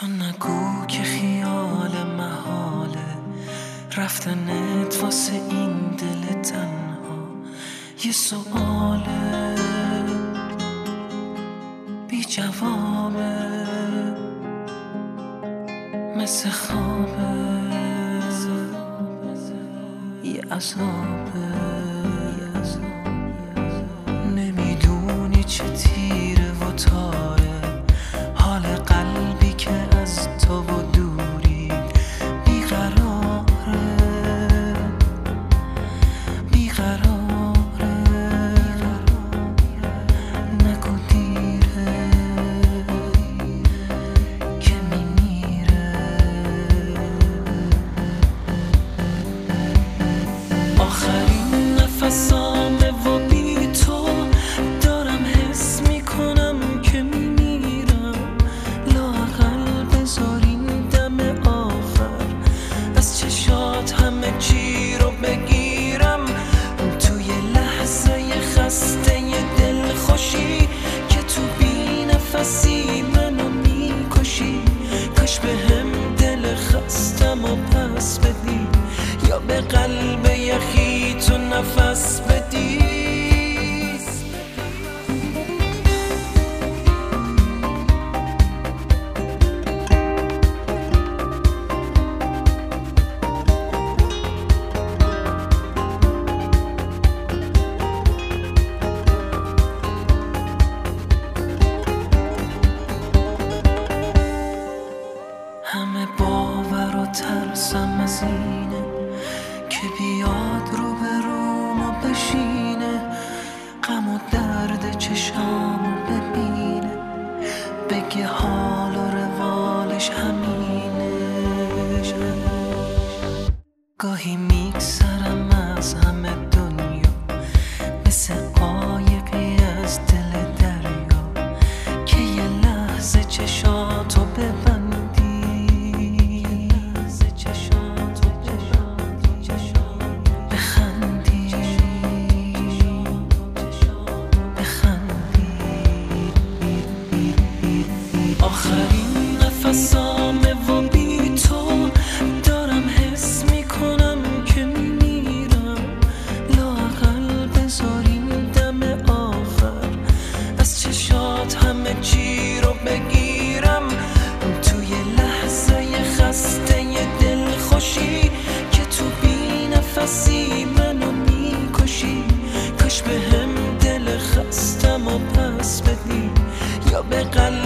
تو نگو که خیال محاله رفتنت واسه این دل تنها یه سؤاله بی جوابه مثل خوابه یه عذابه نمیدونی چه تیره و تاره حال قلبی که از تو و دوری بیقراره بیقراره نگو دیره که میمیره آخرین نفسامه و بی تو دارم حس میکنم که میمیرم لااقل بذار این دم آخر از چشات همه چی رو بگیرم توی لحظه خسته دل خوشی که تو بی نفسی منو میکشی کاش به هم دل خستم و پس بدی یا به قلب یخی تو نفس بدی همه باور و ترسم از اینه که بیاد رو به روم و بشینه غم و درد چشامو ببینه بگه حال و روالش همینه گاهی میگذرم از همه دنیا مثل عایقی از دل دریا که یه لحظه چشاتو ببندی آخرین نفسامه و بی تو دارم حس میکنم که میمیرم لااقل بذار این دم آخر از چشات همه چی رو بگیرم توی لحظه خسته دل خوشی که تو بی نفسی منو میکشی کاش به هم دل خستم و پس بدی یا به قلب